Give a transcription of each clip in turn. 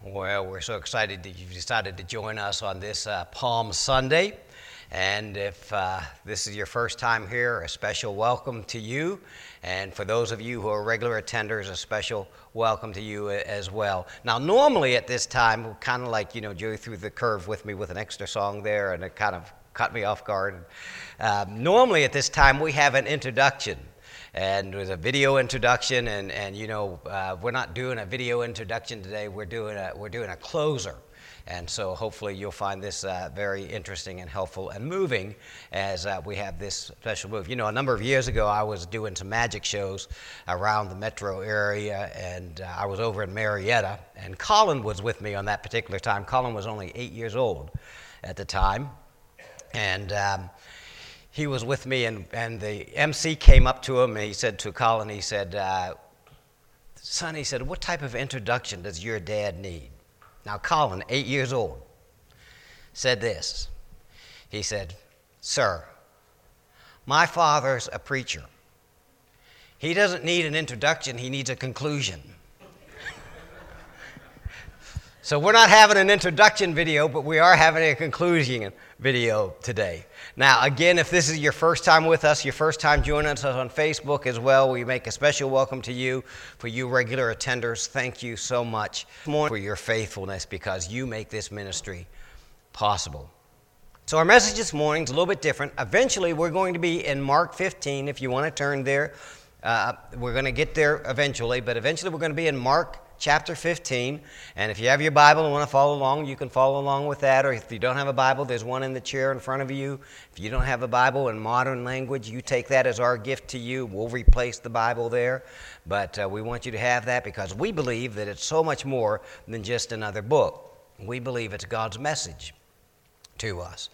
Well, we're so excited that you've decided to join us on this Palm Sunday. And if this is your first time here, a special welcome to you. And for those of you who are regular attenders, a special welcome to you as well. Now, normally at this time, kind of like, Joey threw the curve with me with an extra song there, and it kind of caught me off guard. Normally at this time, we have an introduction. And it was a video introduction, and we're not doing a video introduction today. We're doing a closer, and so hopefully you'll find this very interesting and helpful and moving as we have this special move. A number of years ago, I was doing some magic shows around the metro area, and I was over in Marietta, and Colin was with me on that particular time. Colin was only 8 years old at the time, and he was with me, and the MC came up to him, and he said to Colin, he said, son, he said, what type of introduction does your dad need? Now, Colin, 8 years old, said this. He said, sir, my father's a preacher. He doesn't need an introduction, he needs a conclusion. So we're not having an introduction video, but we are having a conclusion video today. Now, again, if this is your first time with us, your first time joining us on Facebook as well, we make a special welcome to you. For you regular attenders, thank you so much for your faithfulness, because you make this ministry possible. So our message this morning is a little bit different. Eventually, we're going to be in Mark 15, if you want to turn there. We're going to get there eventually, but eventually we're going to be in Mark chapter 15, and if you have your Bible and want to follow along, you can follow along with that, or if you don't have a Bible, there's one in the chair in front of you. If you don't have a Bible in modern language, you take that as our gift to you. We'll replace the Bible there, but we want you to have that because we believe that it's so much more than just another book. We believe it's God's message to us,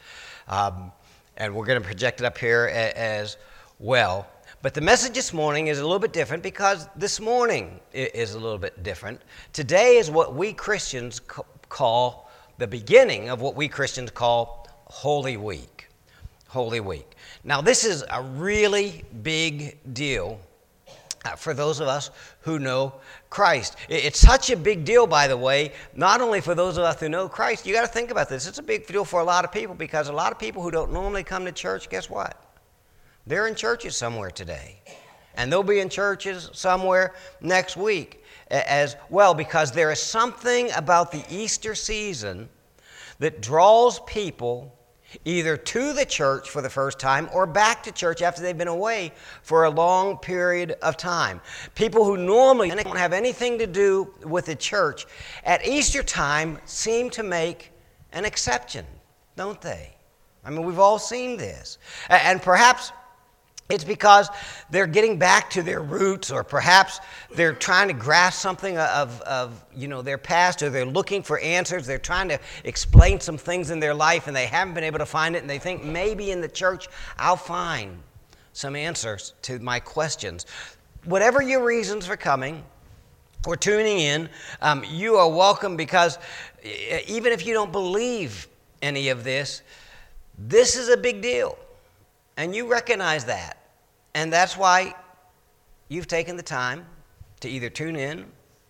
and we're going to project it up here as well. But the message this morning is a little bit different because this morning is a little bit different. Today is what we Christians call the beginning of what we Christians call Holy Week. Holy Week. Now, this is a really big deal for those of us who know Christ. It's such a big deal, by the way, not only for those of us who know Christ. You got to think about this. It's a big deal for a lot of people because a lot of people who don't normally come to church, guess what? They're in churches somewhere today, and they'll be in churches somewhere next week as well, because there is something about the Easter season that draws people either to the church for the first time or back to church after they've been away for a long period of time. People who normally don't have anything to do with the church at Easter time seem to make an exception, don't they? I mean, we've all seen this, and perhaps it's because they're getting back to their roots, or perhaps they're trying to grasp something of their past, or they're looking for answers. They're trying to explain some things in their life, and they haven't been able to find it, and they think maybe in the church I'll find some answers to my questions. Whatever your reasons for coming or tuning in, you are welcome, because even if you don't believe any of this, this is a big deal, and you recognize that. And that's why you've taken the time to either tune in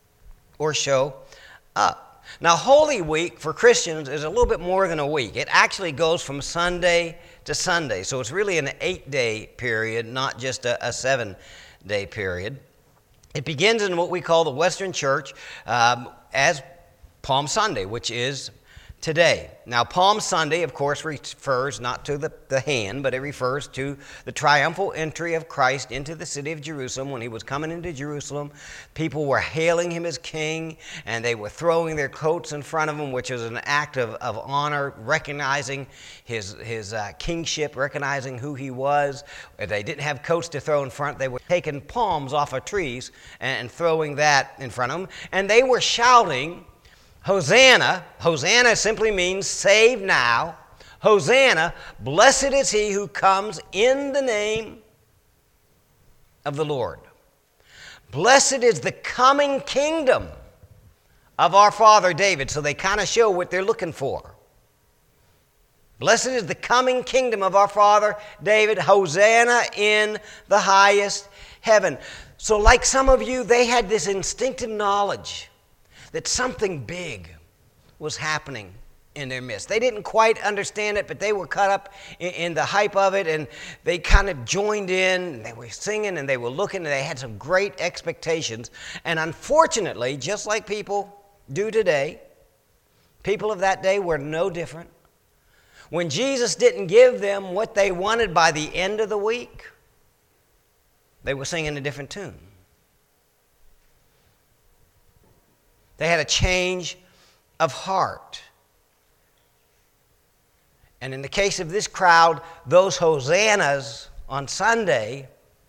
or show up. Now, Holy Week for Christians is a little bit more than a week. It actually goes from Sunday to Sunday. So it's really an 8-day period, not just a 7-day period. It begins in what we call the Western Church as Palm Sunday, which is today. Now, Palm Sunday, of course, refers not to the hand, but it refers to the triumphal entry of Christ into the city of Jerusalem. When he was coming into Jerusalem, people were hailing him as king, and they were throwing their coats in front of him, which was an act of honor, recognizing his kingship, recognizing who he was. If they didn't have coats to throw in front, they were taking palms off of trees and throwing that in front of them. And they were shouting, Hosanna. Hosanna simply means save now. Hosanna, blessed is he who comes in the name of the Lord. Blessed is the coming kingdom of our father David. So they kind of show what they're looking for. Blessed is the coming kingdom of our father David. Hosanna in the highest heaven. So like some of you, they had this instinctive knowledge that something big was happening in their midst. They didn't quite understand it, but they were caught up in the hype of it, and they kind of joined in, and they were singing, and they were looking, and they had some great expectations. And unfortunately, just like people do today, people of that day were no different. When Jesus didn't give them what they wanted by the end of the week, they were singing a different tune. They had a change of heart. And in the case of this crowd, those hosannas on Sunday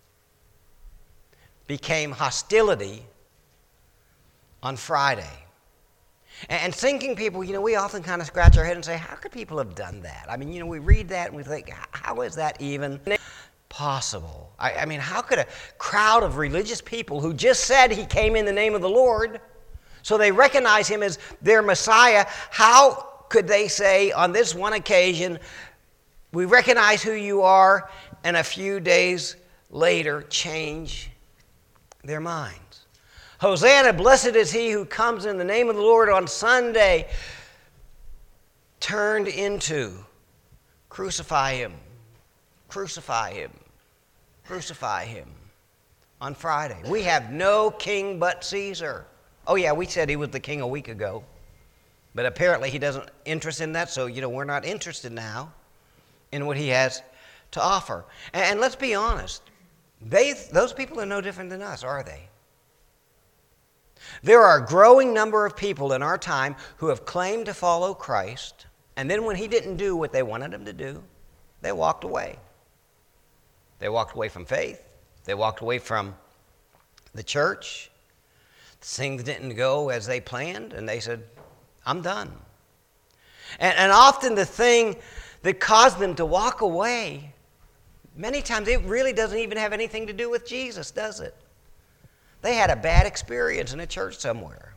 became hostility on Friday. And thinking people, we often kind of scratch our head and say, how could people have done that? I mean, we read that and we think, how is that even possible? I mean, how could a crowd of religious people who just said he came in the name of the Lord, so they recognize him as their Messiah, how could they say on this one occasion, we recognize who you are, and a few days later change their minds? Hosanna, blessed is he who comes in the name of the Lord, on Sunday turned into crucify him, crucify him, crucify him on Friday. We have no king but Caesar. Oh yeah, we said he was the king a week ago. But apparently he doesn't interest in that, so we're not interested now in what he has to offer. And let's be honest, those people are no different than us, are they? There are a growing number of people in our time who have claimed to follow Christ, and then when he didn't do what they wanted him to do, they walked away. They walked away from faith. They walked away from the church. Things didn't go as they planned, and they said, I'm done. And often the thing that caused them to walk away, many times it really doesn't even have anything to do with Jesus, does it? They had a bad experience in a church somewhere.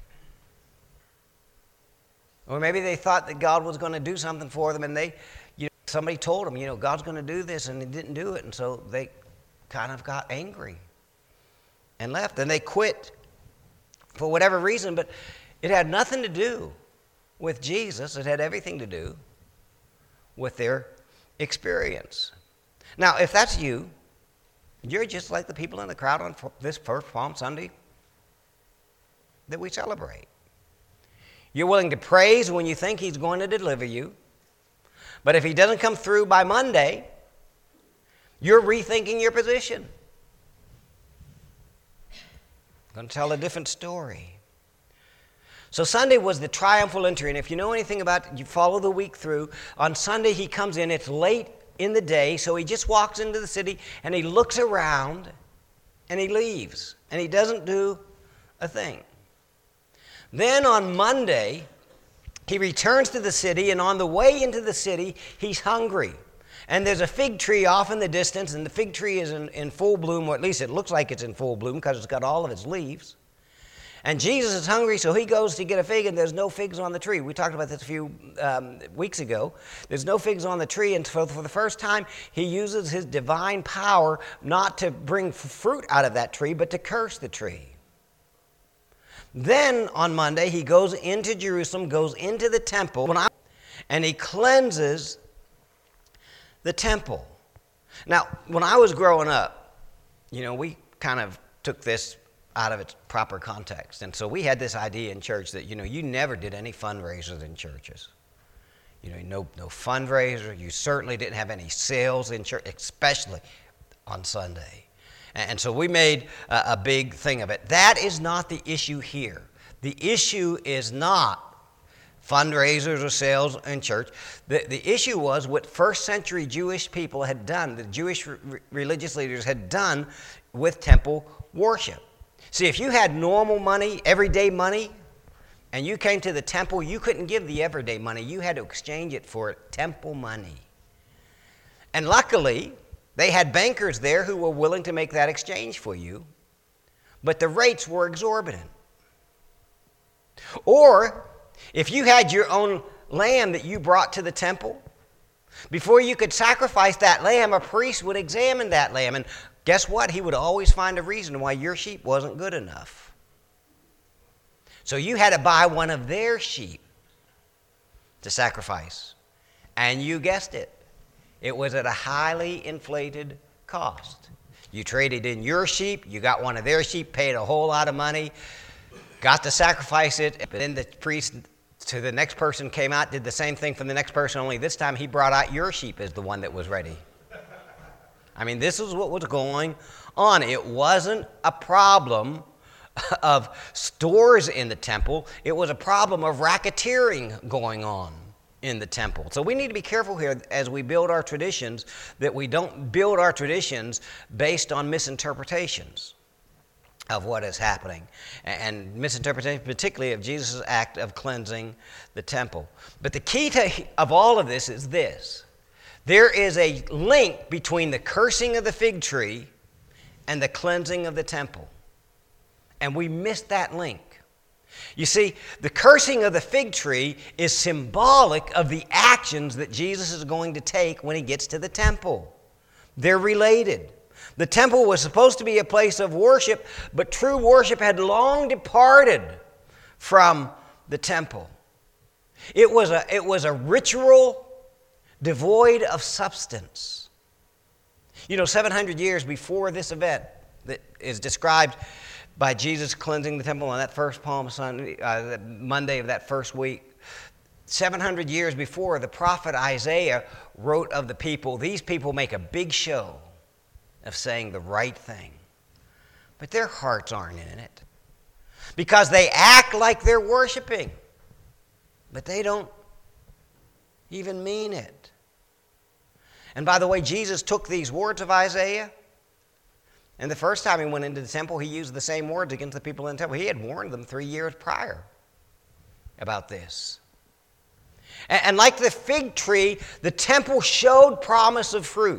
Or maybe they thought that God was going to do something for them, and somebody told them, God's going to do this, and he didn't do it, and so they kind of got angry and left, and they quit for whatever reason, but it had nothing to do with Jesus. It had everything to do with their experience. Now, if that's you, you're just like the people in the crowd on this first Palm Sunday that we celebrate. You're willing to praise when you think he's going to deliver you, but if he doesn't come through by Monday, you're rethinking your position. I'm going to tell a different story. So Sunday was the triumphal entry, and if you know anything about it, you follow the week through. On Sunday he comes in, it's late in the day, so he just walks into the city and he looks around and he leaves, and he doesn't do a thing. Then on Monday, he returns to the city, and on the way into the city, he's hungry. And there's a fig tree off in the distance, and the fig tree is in full bloom, or at least it looks like it's in full bloom because it's got all of its leaves. And Jesus is hungry, so he goes to get a fig, and there's no figs on the tree. We talked about this a few weeks ago. There's no figs on the tree, and so for the first time, he uses his divine power not to bring fruit out of that tree, but to curse the tree. Then on Monday, he goes into Jerusalem, goes into the temple, and he cleanses the temple. Now, when I was growing up, we kind of took this out of its proper context. And so we had this idea in church that, you never did any fundraisers in churches. No fundraiser. You certainly didn't have any sales in church, especially on Sunday. And so we made a big thing of it. That is not the issue here. The issue is not fundraisers or sales in church. The issue was what first century Jewish people had done, the Jewish religious leaders had done with temple worship. See, if you had normal money, everyday money, and you came to the temple, you couldn't give the everyday money. You had to exchange it for temple money. And luckily, they had bankers there who were willing to make that exchange for you, but the rates were exorbitant. Or, if you had your own lamb that you brought to the temple, before you could sacrifice that lamb, a priest would examine that lamb, and guess what? He would always find a reason why your sheep wasn't good enough. So you had to buy one of their sheep to sacrifice. And you guessed it. It was at a highly inflated cost. You traded in your sheep, you got one of their sheep, paid a whole lot of money, got to sacrifice it, but then the priest to the next person came out, did the same thing for the next person, only this time he brought out your sheep as the one that was ready. I mean, this is what was going on. It wasn't a problem of stores in the temple. It was a problem of racketeering going on in the temple. So we need to be careful here as we build our traditions that we don't build our traditions based on misinterpretations of what is happening, and misinterpretation particularly of Jesus' act of cleansing the temple. But the key of all of this is this. There is a link between the cursing of the fig tree and the cleansing of the temple. And we missed that link. You see, the cursing of the fig tree is symbolic of the actions that Jesus is going to take when he gets to the temple. They're related. The temple was supposed to be a place of worship, but true worship had long departed from the temple. It was a ritual devoid of substance. 700 years before this event that is described by Jesus cleansing the temple on that first Palm Sunday, Monday of that first week, 700 years before, the prophet Isaiah wrote of the people, these people make a big show of saying the right thing, but their hearts aren't in it, because they act like they're worshiping, but they don't even mean it. And by the way, Jesus took these words of Isaiah, and the first time he went into the temple, he used the same words against the people in the temple. He had warned them 3 years prior about this. And like the fig tree, the temple showed promise of fruit.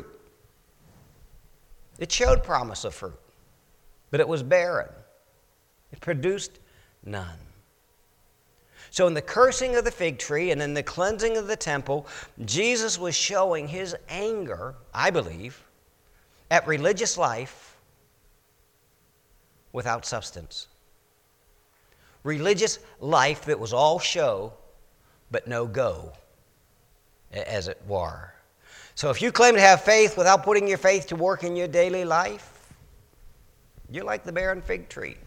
It showed promise of fruit, but it was barren. It produced none. So in the cursing of the fig tree and in the cleansing of the temple, Jesus was showing his anger, I believe, at religious life without substance. Religious life that was all show, but no go, as it were. So if you claim to have faith without putting your faith to work in your daily life, you're like the barren fig tree.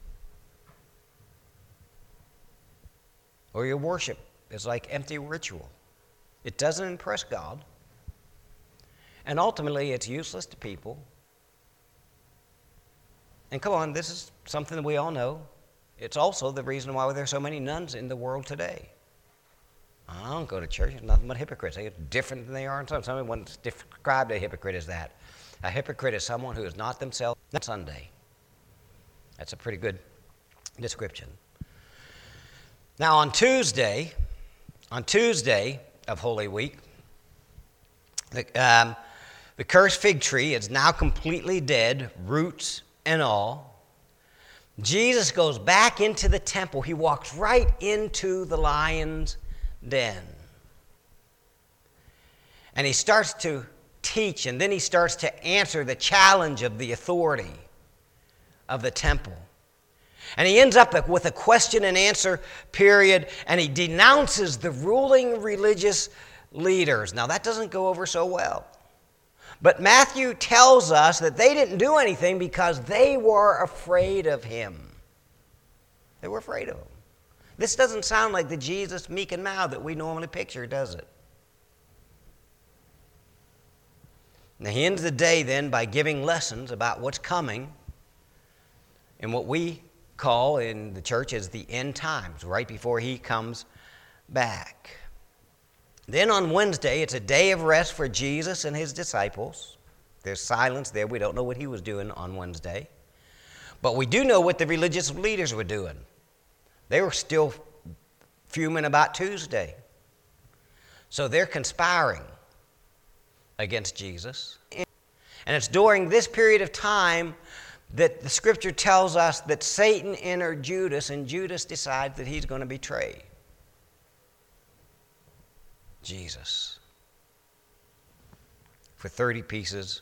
Or your worship is like empty ritual. It doesn't impress God. And ultimately, it's useless to people. And come on, this is something that we all know. It's also the reason why there's so many nuns in the world today. I don't go to church. There's nothing but hypocrites. They're different than they are in some. Somebody once described a hypocrite as that. A hypocrite is someone who is not themselves on Sunday. That's a pretty good description. Now on Tuesday of Holy Week, the cursed fig tree is now completely dead, roots and all. Jesus goes back into the temple. He walks right into the lion's den. And he starts to teach, and then he starts to answer the challenge of the authority of the temple. And he ends up with a question and answer period, and he denounces the ruling religious leaders. Now, that doesn't go over so well. But Matthew tells us that they didn't do anything because they were afraid of him. They were afraid of him. This doesn't sound like the Jesus meek and mild that we normally picture, does it? Now, he ends the day then by giving lessons about what's coming and what we call in the church as the end times, right before he comes back. Then on Wednesday, it's a day of rest for Jesus and his disciples. There's silence there. We don't know what he was doing on Wednesday. But we do know what the religious leaders were doing. They were still fuming about Tuesday. So they're conspiring against Jesus. And it's during this period of time that the scripture tells us that Satan entered Judas, and Judas decides that he's going to betray Jesus for 30 pieces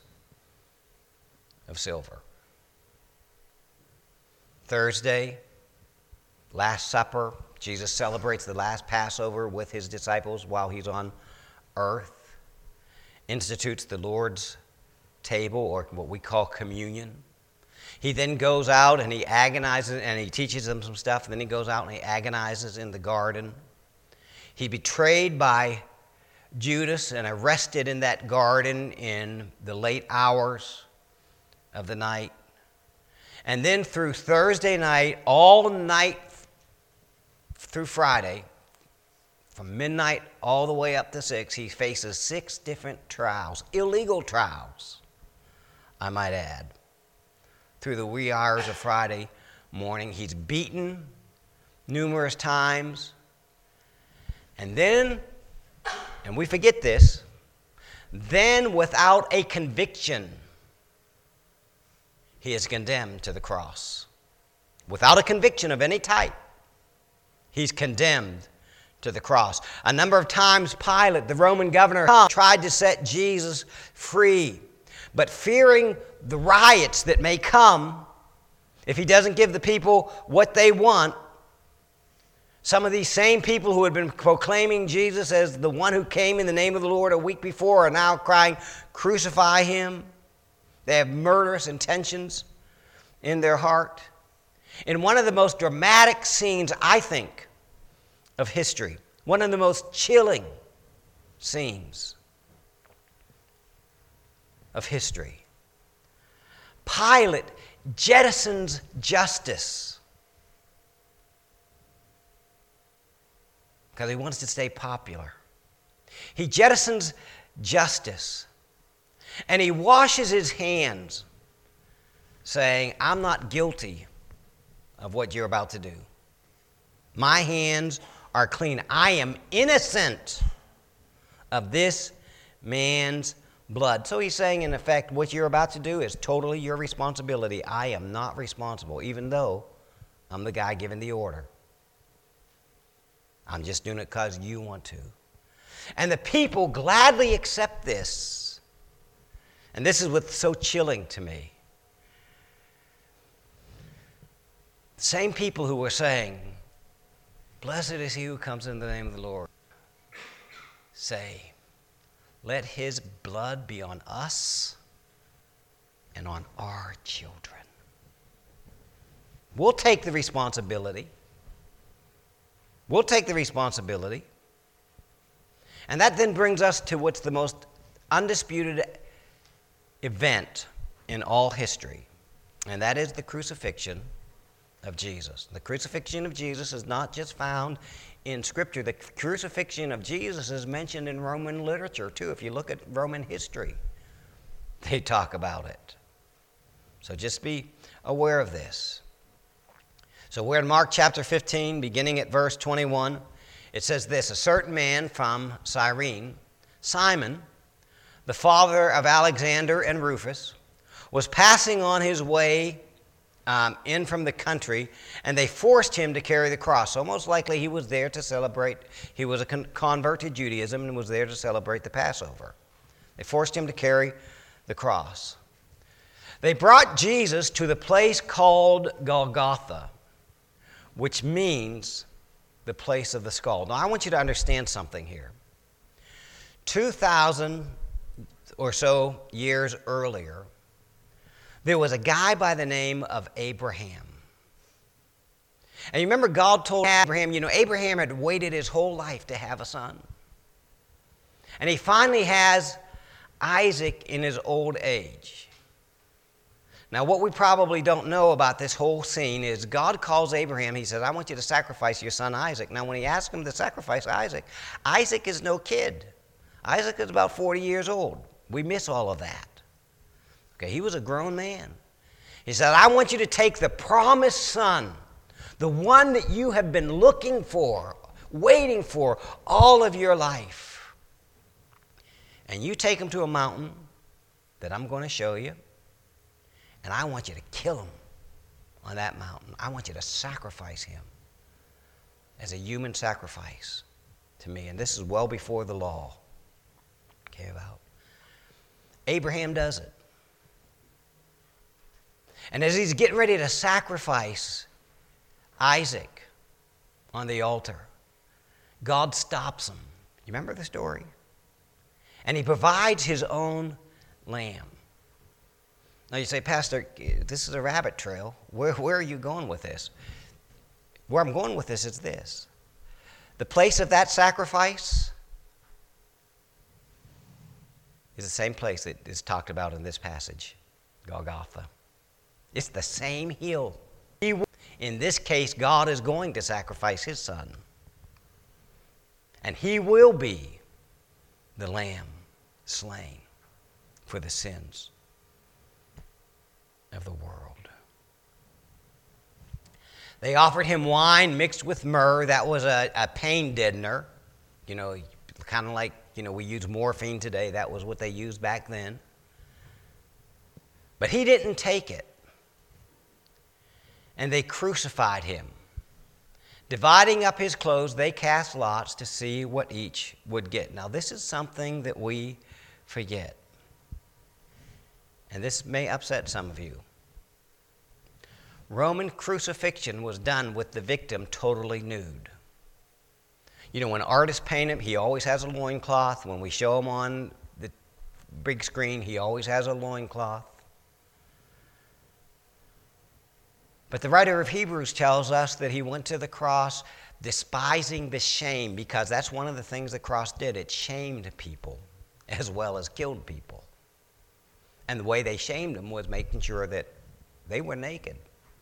of silver. Thursday, Last Supper. Jesus celebrates the last Passover with his disciples while he's on earth. Institutes the Lord's table, or what we call communion. He then goes out and he agonizes and he teaches them some stuff. And then he goes out and he agonizes in the garden. He betrayed by Judas and arrested in that garden in the late hours of the night. And then through Thursday night, all night through Friday, from midnight all the way up to 6, he faces 6 different trials, illegal trials, I might add. Through the wee hours of Friday morning, he's beaten numerous times. And then, and we forget this, then without a conviction, he is condemned to the cross. Without a conviction of any type, he's condemned to the cross. A number of times Pilate, the Roman governor, tried to set Jesus free. But fearing the riots that may come if he doesn't give the people what they want, some of these same people who had been proclaiming Jesus as the one who came in the name of the Lord a week before are now crying, "Crucify him." They have murderous intentions in their heart. In one of the most dramatic scenes, I think, of history, one of the most chilling scenes of history, Pilate jettisons justice because he wants to stay popular. He jettisons justice and he washes his hands saying, "I'm not guilty of what you're about to do. My hands are clean. I am innocent of this man's blood." So he's saying, in effect, what you're about to do is totally your responsibility. I am not responsible, even though I'm the guy giving the order. I'm just doing it because you want to. And the people gladly accept this. And this is what's so chilling to me. The same people who were saying, "Blessed is he who comes in the name of the Lord," say, "Let his blood be on us and on our children." We'll take the responsibility. We'll take the responsibility. And that then brings us to what's the most undisputed event in all history, and that is the crucifixion of Jesus. The crucifixion of Jesus is not just found in Scripture. The crucifixion of Jesus is mentioned in Roman literature, too. If you look at Roman history, they talk about it. So just be aware of this. So we're in Mark chapter 15, beginning at verse 21. It says this: "A certain man from Cyrene, Simon, the father of Alexander and Rufus, was passing on his way in from the country, and they forced him to carry the cross." So most likely he was there to celebrate. He was a convert to Judaism and was there to celebrate the Passover. They forced him to carry the cross. They brought Jesus to the place called Golgotha, which means the place of the skull. Now I want you to understand something here. 2,000 or so years earlier, there was a guy by the name of Abraham. And you remember God told Abraham, Abraham had waited his whole life to have a son. And he finally has Isaac in his old age. Now, what we probably don't know about this whole scene is God calls Abraham. He says, "I want you to sacrifice your son Isaac." Now, when he asks him to sacrifice Isaac, Isaac is no kid. Isaac is about 40 years old. We miss all of that. Okay, he was a grown man. He said, "I want you to take the promised son, the one that you have been looking for, waiting for all of your life, and you take him to a mountain that I'm going to show you, and I want you to kill him on that mountain. I want you to sacrifice him as a human sacrifice to me." And this is well before the law came about. Abraham does it. And as he's getting ready to sacrifice Isaac, on the altar. God stops him. You remember the story? And he provides his own lamb. Now you say, Pastor, this is a rabbit trail. Where are you going with this? Where I'm going with this is this. The place of that sacrifice is the same place that is talked about in this passage, Golgotha. It's the same hill. In this case, God is going to sacrifice his son. And he will be the lamb slain for the sins of the world. They offered him wine mixed with myrrh. That was a pain deadener. Kind of like, we use morphine today. That was what they used back then. But he didn't take it. And they crucified him. Dividing up his clothes, they cast lots to see what each would get. Now, this is something that we forget. And this may upset some of you. Roman crucifixion was done with the victim totally nude. When artists paint him, he always has a loincloth. When we show him on the big screen, he always has a loincloth. But the writer of Hebrews tells us that he went to the cross despising the shame, because that's one of the things the cross did. It shamed people as well as killed people. And the way they shamed them was making sure that they were naked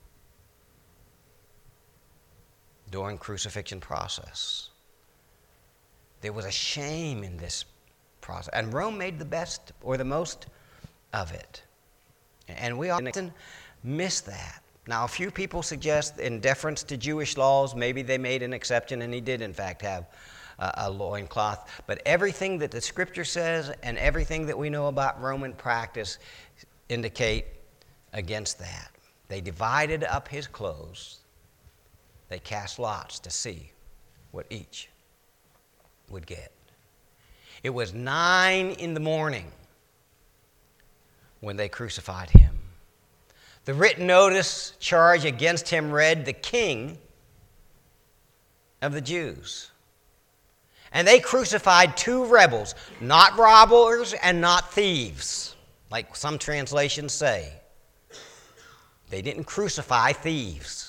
during crucifixion process. There was a shame in this process. And Rome made the best or the most of it. And we often miss that. Now, a few people suggest in deference to Jewish laws, maybe they made an exception, and he did, in fact, have a loincloth. But everything that the Scripture says and everything that we know about Roman practice indicate against that. They divided up his clothes. They cast lots to see what each would get. It was 9 a.m. when they crucified him. The written notice charge against him read, "The King of the Jews." And they crucified 2 rebels, not robbers and not thieves, like some translations say. They didn't crucify thieves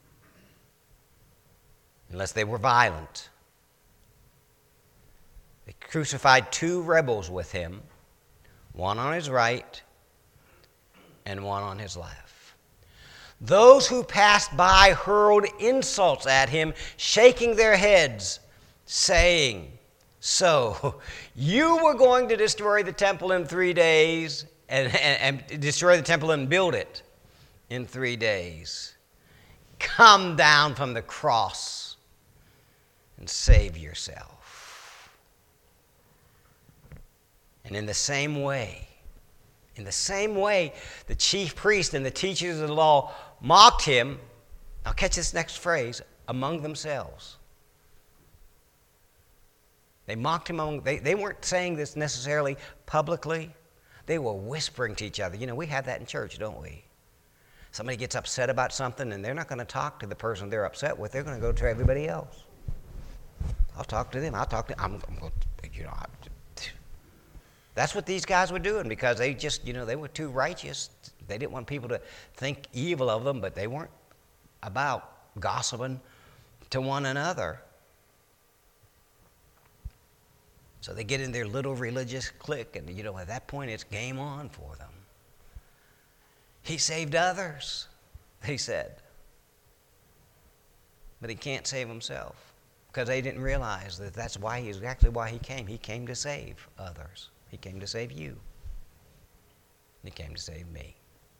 unless they were violent. They crucified 2 rebels with him, one on his right and one on his left. Those who passed by hurled insults at him, shaking their heads, saying, "So, you were going to destroy the temple in 3 days and destroy the temple and build it in 3 days. Come down from the cross and save yourself." And in the same way, the chief priests and the teachers of the law mocked him. Now catch this next phrase, among themselves. They mocked him they weren't saying this necessarily publicly. They were whispering to each other. We have that in church, don't we? Somebody gets upset about something and they're not going to talk to the person they're upset with. They're going to go to everybody else. I'll talk to them. I'm going to, That's what these guys were doing, because they just, they were too righteous. They didn't want people to think evil of them, but they weren't about gossiping to one another. So they get in their little religious clique, and at that point it's game on for them. He saved others, they said. But he can't save himself, because they didn't realize that that's exactly why he came. He came to save others. He came to save you. He came to save me.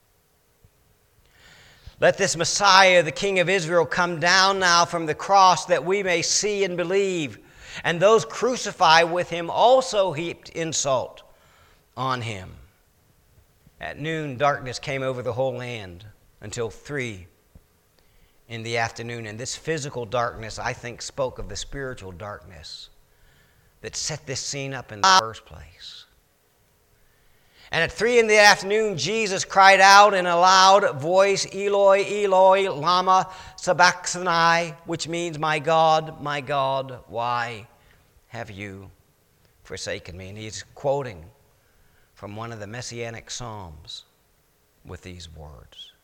Let this Messiah, the King of Israel, come down now from the cross, that we may see and believe. And those crucified with him also heaped insult on him. At noon, darkness came over the whole land until 3 in the afternoon. And this physical darkness, I think, spoke of the spiritual darkness that set this scene up in the first place. And at 3 in the afternoon, Jesus cried out in a loud voice, Eloi, Eloi, lama sabachthani, which means, my God, why have you forsaken me? And he's quoting from one of the Messianic Psalms with these words.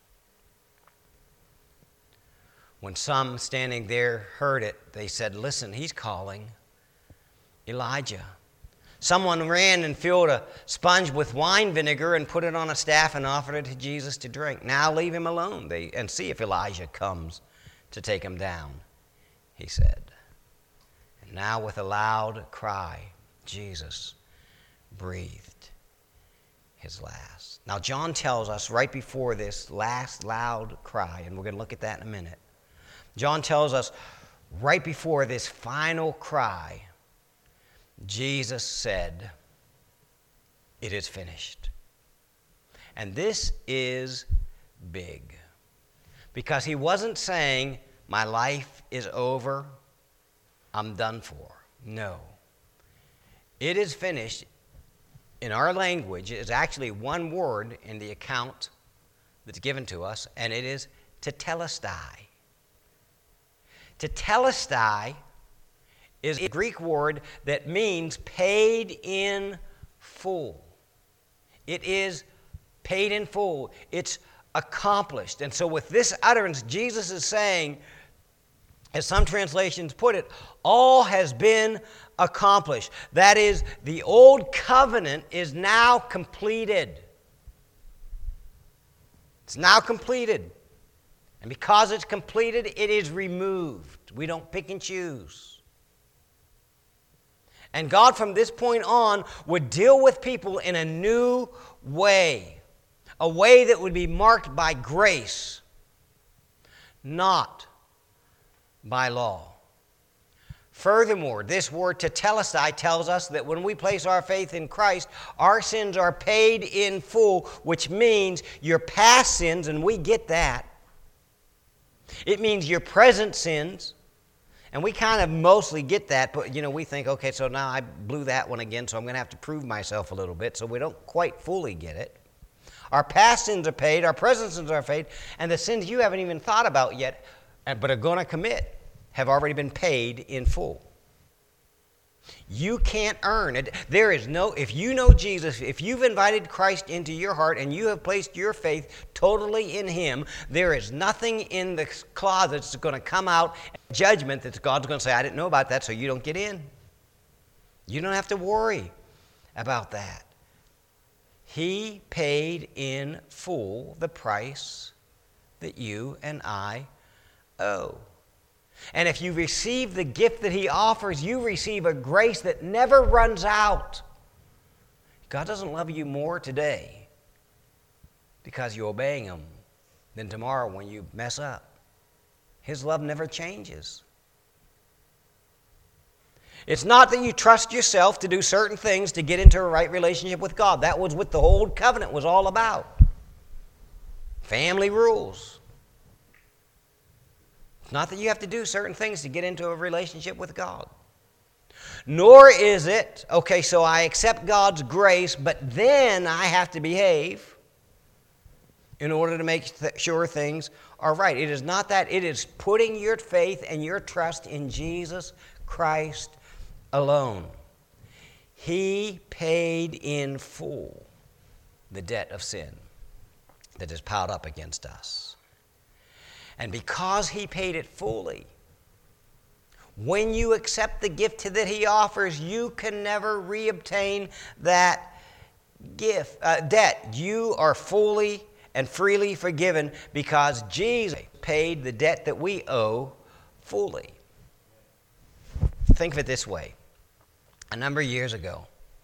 When some standing there heard it, they said, listen, he's calling Elijah. Someone ran and filled a sponge with wine vinegar and put it on a staff and offered it to Jesus to drink. Now leave him alone and see if Elijah comes to take him down, he said. And now with a loud cry, Jesus breathed his last. Now John tells us right before this last loud cry, and we're going to look at that in a minute. John tells us right before this final cry, Jesus said, it is finished. And this is big. Because he wasn't saying, my life is over, I'm done for. No. It is finished, in our language, is actually one word in the account that's given to us, and it is tetelestai. Tetelestai is a Greek word that means paid in full. It is paid in full. It's accomplished. And so with this utterance, Jesus is saying, as some translations put it, all has been accomplished. That is, the old covenant is now completed. It's now completed. And because it's completed, it is removed. We don't pick and choose. And God, from this point on, would deal with people in a new way. A way that would be marked by grace, not by law. Furthermore, this word tetelestai tells us that when we place our faith in Christ, our sins are paid in full, which means your past sins, and we get that. It means your present sins. And we kind of mostly get that, but we think, okay, so now I blew that one again, so I'm going to have to prove myself a little bit, so we don't quite fully get it. Our past sins are paid, our present sins are paid, and the sins you haven't even thought about yet, but are going to commit, have already been paid in full. You can't earn it. There is no, if you know Jesus, if you've invited Christ into your heart and you have placed your faith totally in him, there is nothing in the closet that's going to come out, judgment that God's going to say, I didn't know about that, so you don't get in. You don't have to worry about that. He paid in full the price that you and I owe. And if you receive the gift that he offers, you receive a grace that never runs out. God doesn't love you more today because you're obeying him than tomorrow when you mess up. His love never changes. It's not that you trust yourself to do certain things to get into a right relationship with God. That was what the old covenant was all about. Family rules. Not that you have to do certain things to get into a relationship with God. Nor is it, okay, so I accept God's grace, but then I have to behave in order to make sure things are right. It is not that. It is putting your faith and your trust in Jesus Christ alone. He paid in full the debt of sin that is piled up against us. And because he paid it fully, when you accept the gift that he offers, you can never reobtain that debt. You are fully and freely forgiven because Jesus paid the debt that we owe fully. Think of it this way. A number of years ago,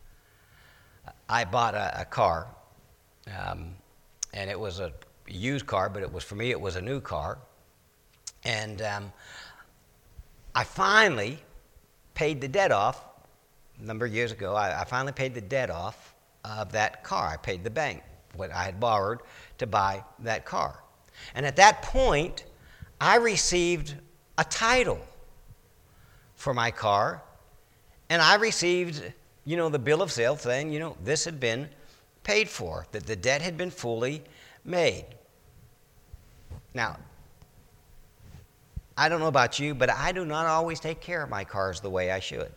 I bought a car, and it was a used car, but for me it was a new car. And I finally paid the debt off. A number of years ago, I finally paid the debt off of that car. I paid the bank what I had borrowed to buy that car. And at that point, I received a title for my car, and I received, the bill of sale saying, this had been paid for, that the debt had been fully made. Now, I don't know about you, but I do not always take care of my cars the way I should.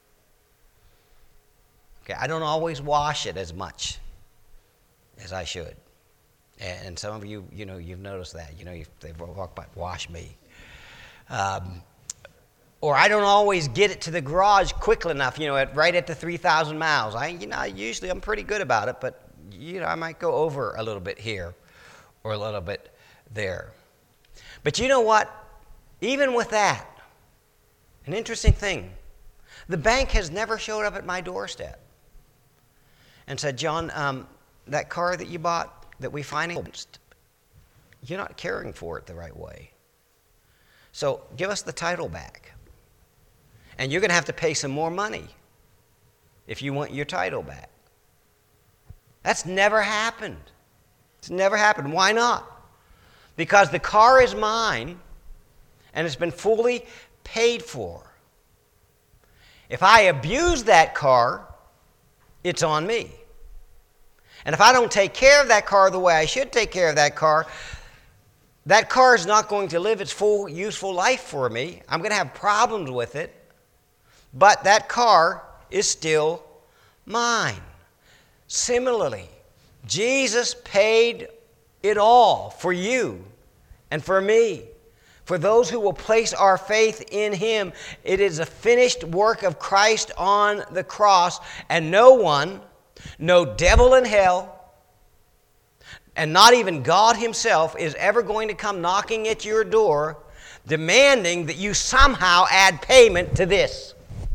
Okay, I don't always wash it as much as I should. And some of you, you've noticed that. They've walked by, wash me. Or I don't always get it to the garage quickly enough, right at the 3,000 miles. Usually I'm pretty good about it, but, I might go over a little bit here or a little bit there. But you know what? Even with that, an interesting thing, the bank has never showed up at my doorstep and said, John, that car that you bought, that we financed, you're not caring for it the right way. So give us the title back. And you're going to have to pay some more money if you want your title back. That's never happened. It's never happened. Why not? Because the car is mine and it's been fully paid for. If I abuse that car, it's on me. And if I don't take care of that car the way I should take care of that car is not going to live its full, useful life for me. I'm going to have problems with it. But that car is still mine. Similarly, Jesus paid it all for you and for me. For those who will place our faith in Him, it is a finished work of Christ on the cross, and no one, no devil in hell, and not even God Himself is ever going to come knocking at your door demanding that you somehow add payment to this.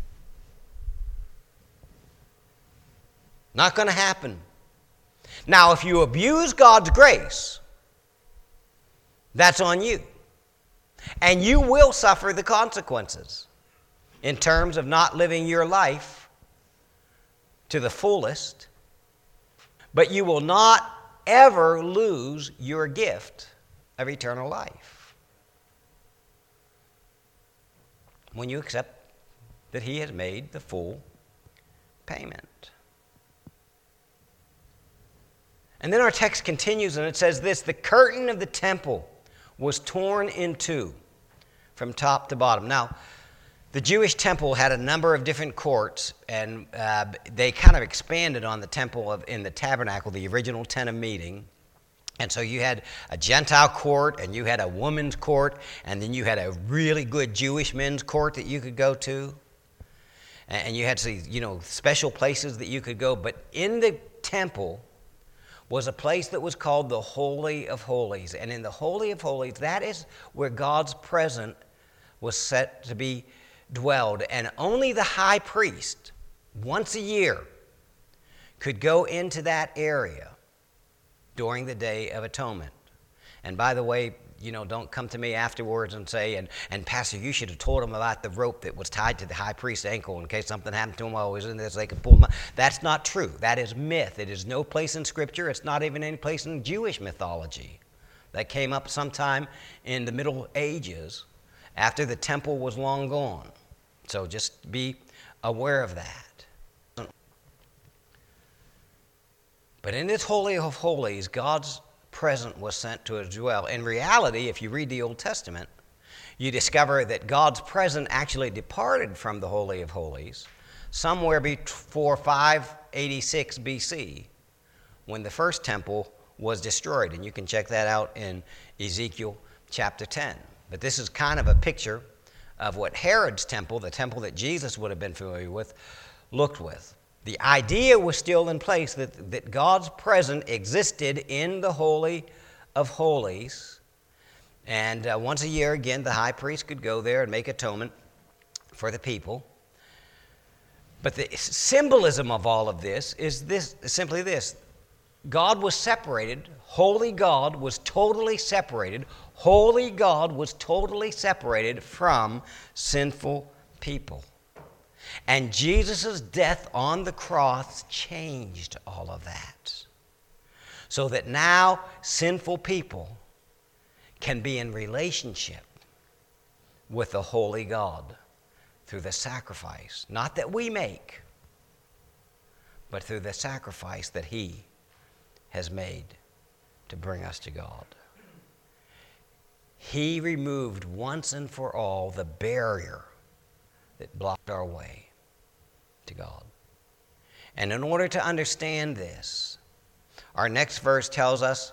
Not going to happen. Now, if you abuse God's grace, that's on you. And you will suffer the consequences in terms of not living your life to the fullest. But you will not ever lose your gift of eternal life when you accept that He has made the full payment. And then our text continues and it says this: the curtain of the temple was torn in two from top to bottom. Now, the Jewish temple had a number of different courts, and they kind of expanded on the temple in the tabernacle, the original tent of meeting. And so you had a Gentile court, and you had a woman's court, and then you had a really good Jewish men's court that you could go to. And you had special places that you could go. But in the temple was a place that was called the Holy of Holies. And in the Holy of Holies, that is where God's presence was set to be dwelled. And only the high priest, once a year, could go into that area during the Day of Atonement. And by the way, don't come to me afterwards and say, and Pastor, you should have told him about the rope that was tied to the high priest's ankle in case something happened to him while he was in there so they could pull him out. That's not true. That is myth. It is no place in Scripture. It's not even any place in Jewish mythology. That came up sometime in the Middle Ages after the temple was long gone. So just be aware of that. But in this Holy of Holies, God's presence was sent to dwell. In reality, if you read the Old Testament, you discover that God's presence actually departed from the Holy of Holies somewhere before 586 BC when the first temple was destroyed. And you can check that out in Ezekiel chapter 10. But this is kind of a picture of what Herod's temple, the temple that Jesus would have been familiar with, looked with. The idea was still in place that God's presence existed in the Holy of Holies. And once a year, again, the high priest could go there and make atonement for the people. But the symbolism of all of this is simply this. God was separated. Holy God was totally separated. Holy God was totally separated from sinful people. And Jesus' death on the cross changed all of that. So that now sinful people can be in relationship with the holy God through the sacrifice, not that we make, but through the sacrifice that He has made to bring us to God. He removed once and for all the barrier that blocked our way to God. And in order to understand this, our next verse tells us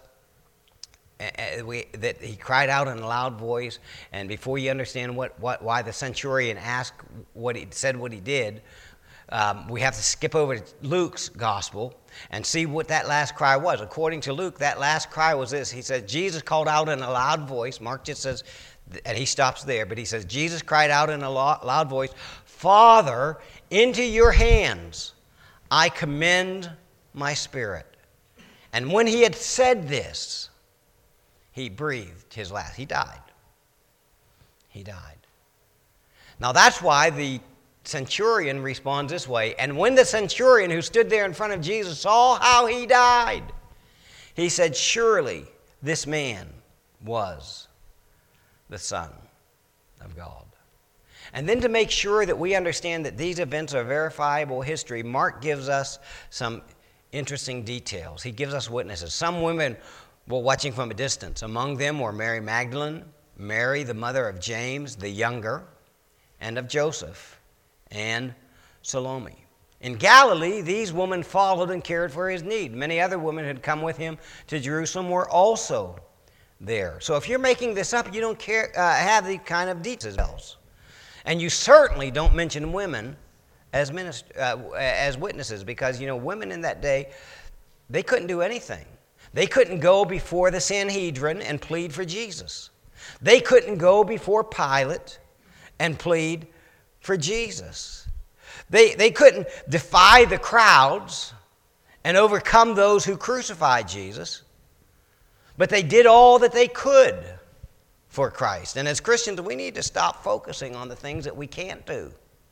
that he cried out in a loud voice. And before you understand why the centurion asked what he did, we have to skip over to Luke's gospel and see what that last cry was. According to Luke, that last cry was this. He said, Jesus called out in a loud voice. Mark just says, and he stops there, but he says, Jesus cried out in a loud voice, Father, into your hands I commend my spirit. And when he had said this, he breathed his last. He died. He died. Now that's why the centurion responds this way. And when the centurion who stood there in front of Jesus saw how he died, he said, surely this man was the Son of God. And then to make sure that we understand that these events are verifiable history, Mark gives us some interesting details. He gives us witnesses. Some women were watching from a distance. Among them were Mary Magdalene, Mary, the mother of James the younger, and of Joseph, and Salome. In Galilee, these women followed and cared for his need. Many other women had come with him to Jerusalem, were also there. So if you're making this up, you don't have the kind of details. And you certainly don't mention women as witnesses, because, women in that day, they couldn't do anything. They couldn't go before the Sanhedrin and plead for Jesus. They couldn't go before Pilate and plead for Jesus. They couldn't defy the crowds and overcome those who crucified Jesus, but they did all that they could for Christ. And as Christians, we need to stop focusing on the things that we can't do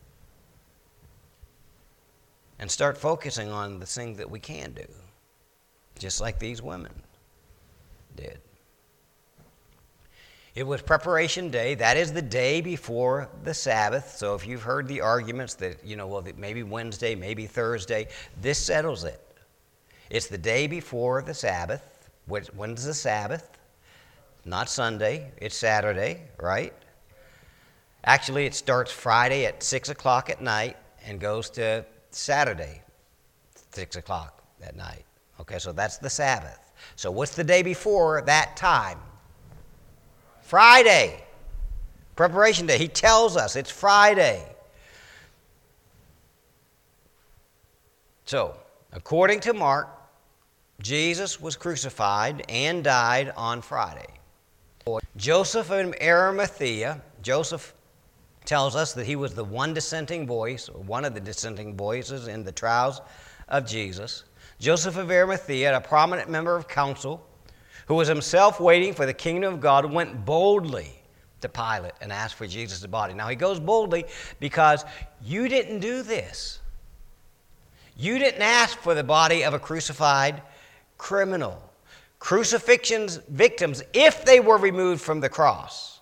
and start focusing on the things that we can do, just like these women did. It was preparation day. That is the day before the Sabbath. So if you've heard the arguments that, maybe Wednesday, maybe Thursday, this settles it. It's the day before the Sabbath. When's the Sabbath? Not Sunday. It's Saturday, right? Actually, it starts Friday at 6 o'clock at night and goes to Saturday, 6 o'clock at night. Okay, so that's the Sabbath. So what's the day before that time? Friday. Preparation day. He tells us it's Friday. So, according to Mark, Jesus was crucified and died on Friday. Joseph of Arimathea, Joseph tells us that he was the one dissenting voice, or one of the dissenting voices in the trials of Jesus. Joseph of Arimathea, a prominent member of council, who was himself waiting for the kingdom of God, went boldly to Pilate and asked for Jesus' body. Now he goes boldly because you didn't do this. You didn't ask for the body of a crucified criminal. Crucifixion's victims, if they were removed from the cross,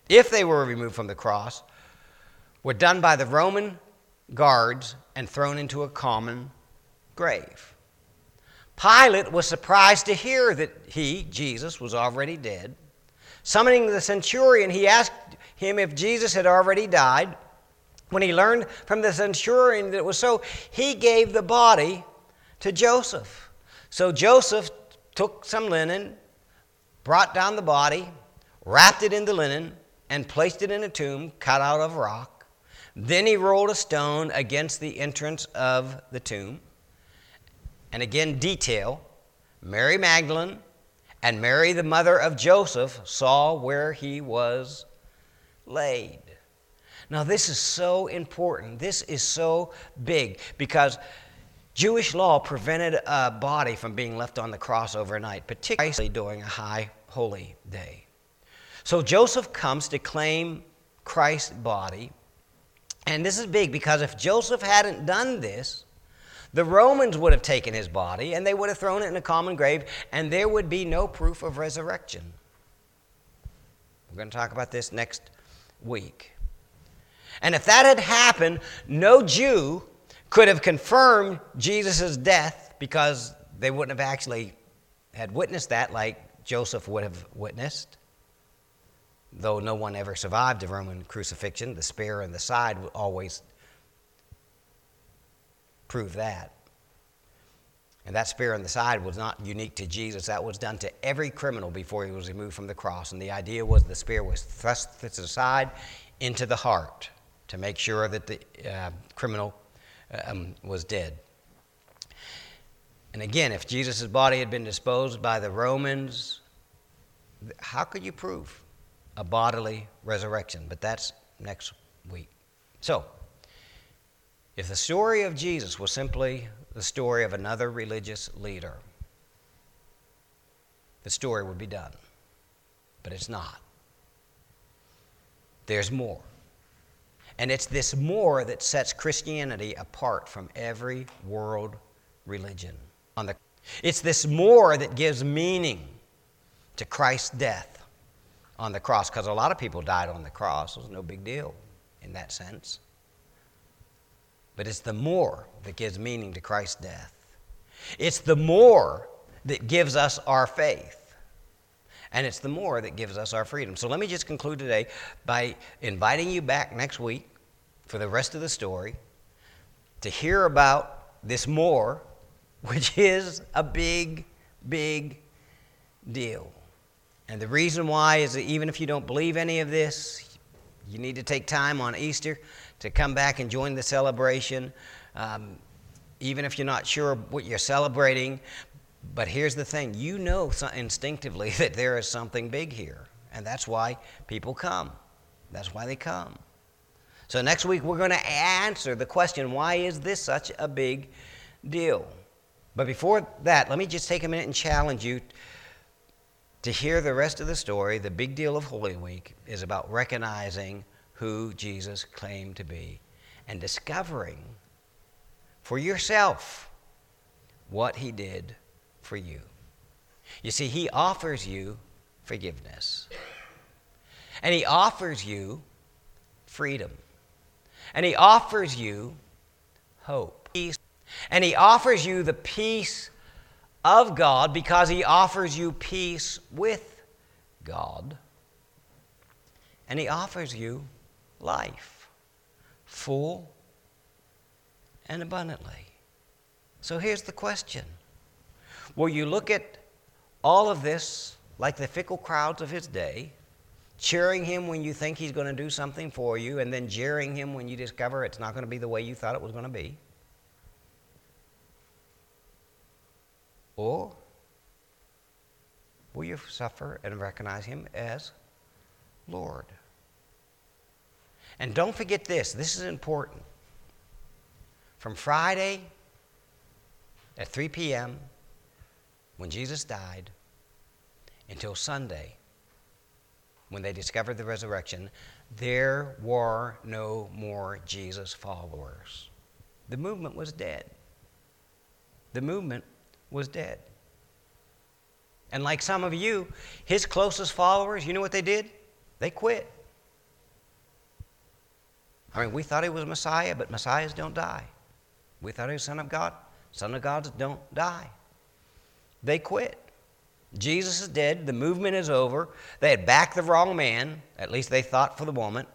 were done by the Roman guards and thrown into a common grave. Pilate was surprised to hear that he, Jesus, was already dead. Summoning the centurion, he asked him if Jesus had already died. When he learned from the centurion that it was so, he gave the body to Joseph. So Joseph took some linen, brought down the body, wrapped it in the linen, and placed it in a tomb cut out of rock. Then he rolled a stone against the entrance of the tomb. And again, detail, Mary Magdalene and Mary, the mother of Joseph, saw where he was laid. Now, this is so important. This is so big because Jewish law prevented a body from being left on the cross overnight, particularly during a high holy day. So Joseph comes to claim Christ's body. And this is big because if Joseph hadn't done this, the Romans would have taken his body and they would have thrown it in a common grave, and there would be no proof of resurrection. We're going to talk about this next week. And if that had happened, no Jew could have confirmed Jesus' death because they wouldn't have actually had witnessed that like Joseph would have witnessed. Though no one ever survived the Roman crucifixion, the spear in the side would always prove that. And that spear in the side was not unique to Jesus. That was done to every criminal before he was removed from the cross. And the idea was the spear was thrust to the side into the heart to make sure that the criminal was dead. And again, if Jesus' body had been disposed by the Romans, how could you prove a bodily resurrection? But that's next week. So, if the story of Jesus was simply the story of another religious leader, the story would be done. But it's not. There's more. And it's this more that sets Christianity apart from every world religion. It's this more that gives meaning to Christ's death on the cross, because a lot of people died on the cross. It was no big deal in that sense. But it's the more that gives meaning to Christ's death. It's the more that gives us our faith. And it's the more that gives us our freedom. So let me just conclude today by inviting you back next week for the rest of the story to hear about this more, which is a big, big deal. And the reason why is that even if you don't believe any of this, you need to take time on Easter to come back and join the celebration, even if you're not sure what you're celebrating. But here's the thing, you know instinctively that there is something big here, and that's why people come. That's why they come. So next week we're going to answer the question, why is this such a big deal? But before that, let me just take a minute and challenge you to hear the rest of the story. The big deal of Holy Week is about recognizing who Jesus claimed to be and discovering for yourself what he did for you. You see, he offers you forgiveness. And he offers you freedom. And he offers you hope. And he offers you the peace of God because he offers you peace with God. And he offers you life, full and abundantly. So here's the question. Will you look at all of this like the fickle crowds of his day, cheering him when you think he's going to do something for you, and then jeering him when you discover it's not going to be the way you thought it was going to be? Or will you suffer and recognize him as Lord? And don't forget this. This is important. From Friday at 3 p.m., when Jesus died, until Sunday, when they discovered the resurrection, there were no more Jesus followers. The movement was dead. The movement was dead. And like some of you, his closest followers, you know what they did? They quit. I mean, we thought he was Messiah, but Messiahs don't die. We thought he was Son of God. Son of Gods don't die. They quit. Jesus is dead. The movement is over. They had backed the wrong man, at least they thought for the moment.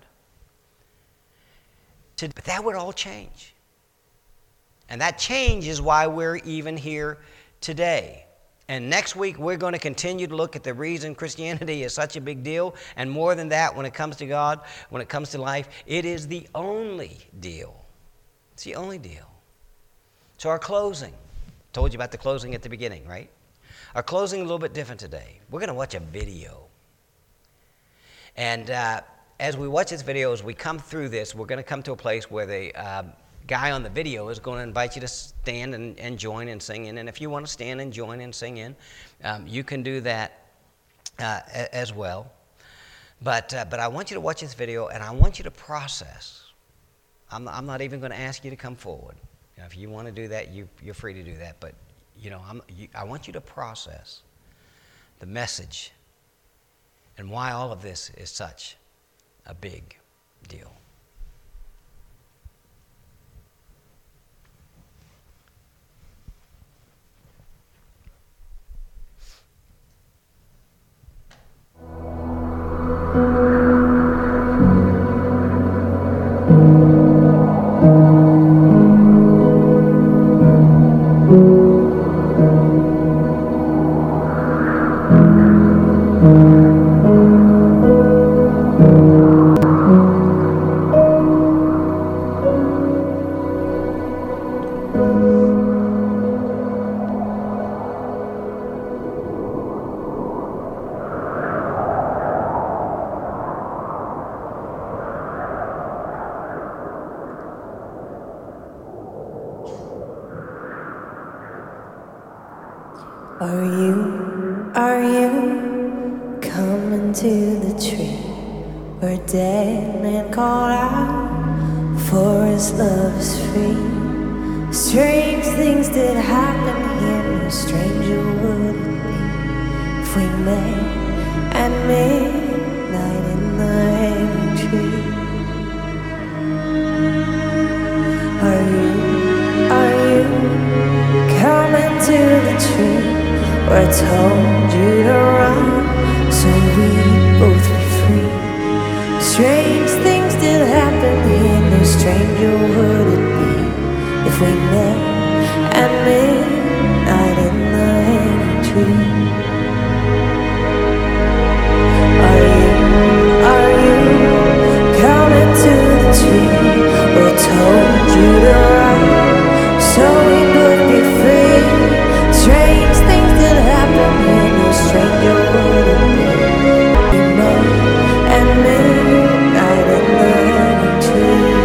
But that would all change. And that change is why we're even here today. And next week, we're going to continue to look at the reason Christianity is such a big deal. And more than that, when it comes to God, when it comes to life, it is the only deal. It's the only deal. So our closing. Told you about the closing at the beginning, right? Our closing a little bit different today. We're going to watch a video. And as we watch this video, as we come through this, we're going to come to a place where the guy on the video is going to invite you to stand and join and sing in. And if you want to stand and join and sing in, you can do that as well. But I want you to watch this video, and I want you to process. I'm not even going to ask you to come forward. You know, if you want to do that, you're free to do that. But I want you to process the message and why all of this is such a big deal. Are you coming to the tree where dead man called out for his love is free? Strange things did happen here, no stranger would it be if we met at midnight in the hanging tree. Are you coming to the tree where I told you to run so we'd both be free? Strange things did happen here, no stranger would it be if we met at midnight in the hanging tree. Are you coming to the tree where I told you to run so we would be free? Strange things did happen here, no stranger would it be. We met at midnight in the hanging tree.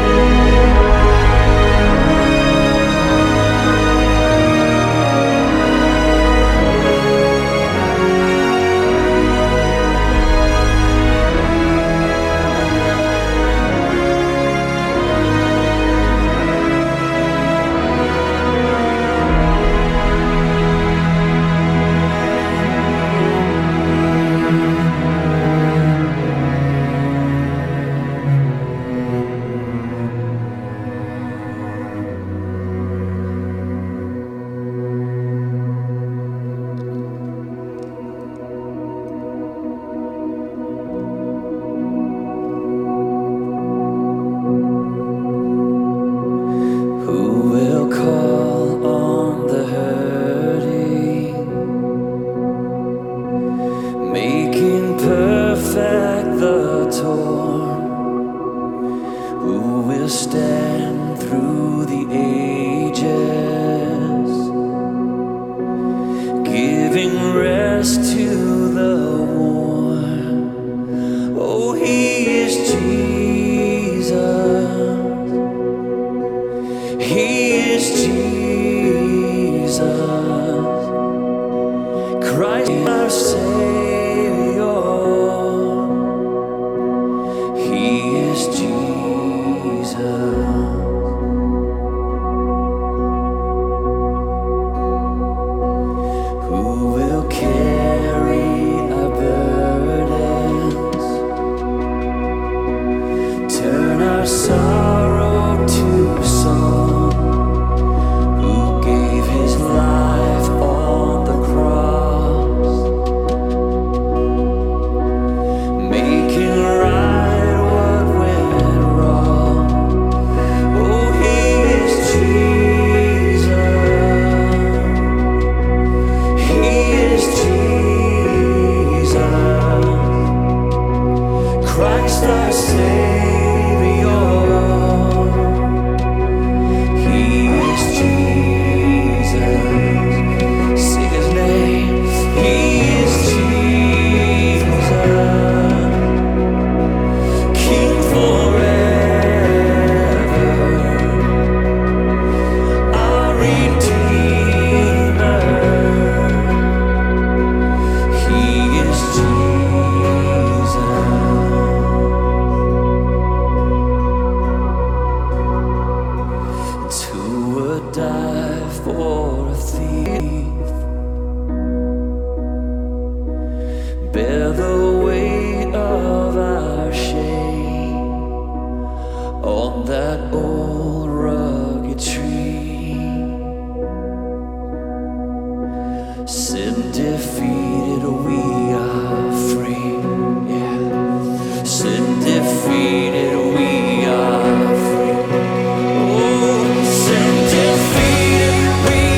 We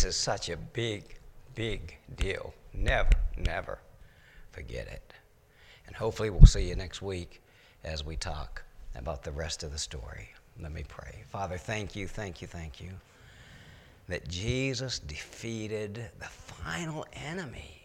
is such a big, big deal. Never, never forget it. And hopefully we'll see you next week as we talk about the rest of the story. Let me pray. Father, thank you that Jesus defeated the final enemy.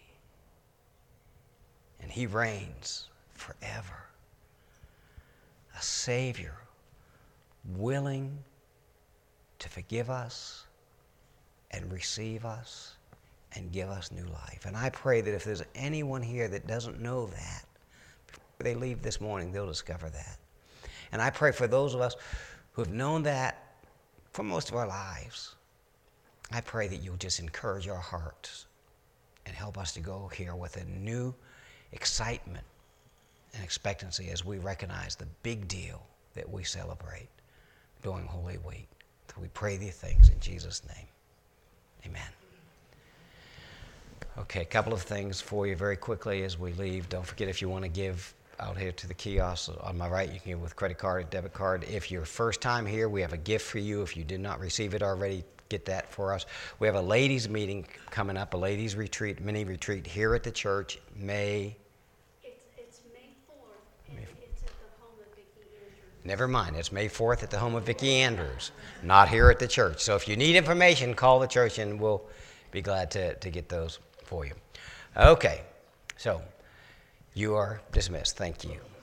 And he reigns forever. A Savior willing to forgive us and receive us and give us new life. And I pray that if there's anyone here that doesn't know that, before they leave this morning, they'll discover that. And I pray for those of us who have known that for most of our lives, I pray that you'll just encourage our hearts and help us to go here with a new excitement and expectancy as we recognize the big deal that we celebrate during Holy Week. So we pray these things in Jesus' name. Amen. Okay, a couple of things for you very quickly as we leave. Don't forget, if you want to give out here to the kiosk on my right, you can give with credit card, debit card. If you're first time here, we have a gift for you. If you did not receive it already, get that for us. We have a ladies meeting coming up, a ladies retreat, mini retreat here at the church, It's May 4th, and it's at the home of Vicki Andrews. Never mind, it's May 4th at the home of Vicki Andrews, not here at the church. So if you need information, call the church and we'll be glad to get those for you. Okay, so you are dismissed. Thank you.